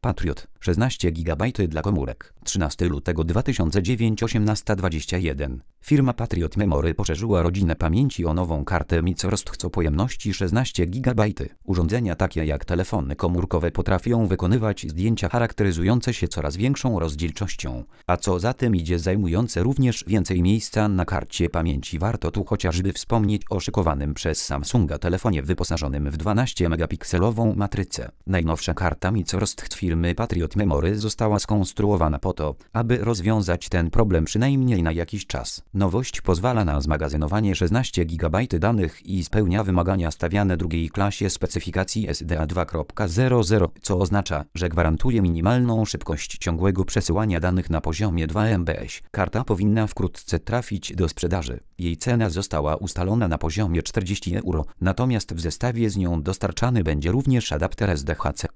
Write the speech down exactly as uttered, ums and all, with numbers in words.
Patriot, szesnaście gigabajtów dla komórek. trzynastego lutego dwa tysiące dziewiątego, osiemnasta dwadzieścia jeden. Firma Patriot Memory poszerzyła rodzinę pamięci o nową kartę microST o pojemności szesnaście gigabajtów. Urządzenia takie jak telefony komórkowe potrafią wykonywać zdjęcia charakteryzujące się coraz większą rozdzielczością, a co za tym idzie zajmujące również więcej miejsca na karcie pamięci. Warto tu chociażby wspomnieć o szykowanym przez Samsunga telefonie wyposażonym w dwunastomegapikselową matrycę. Najnowsza karta microST firmy Patriot Memory została skonstruowana po to, aby rozwiązać ten problem przynajmniej na jakiś czas. Nowość pozwala na zmagazynowanie szesnaście gigabajtów danych i spełnia wymagania stawiane drugiej klasie specyfikacji S D A dwa zero, co oznacza, że gwarantuje minimalną szybkość ciągłego przesyłania danych na poziomie dwa megabajty. Karta powinna wkrótce trafić do sprzedaży. Jej cena została ustalona na poziomie czterdzieści euro, natomiast w zestawie z nią dostarczany będzie również adapter S D H C.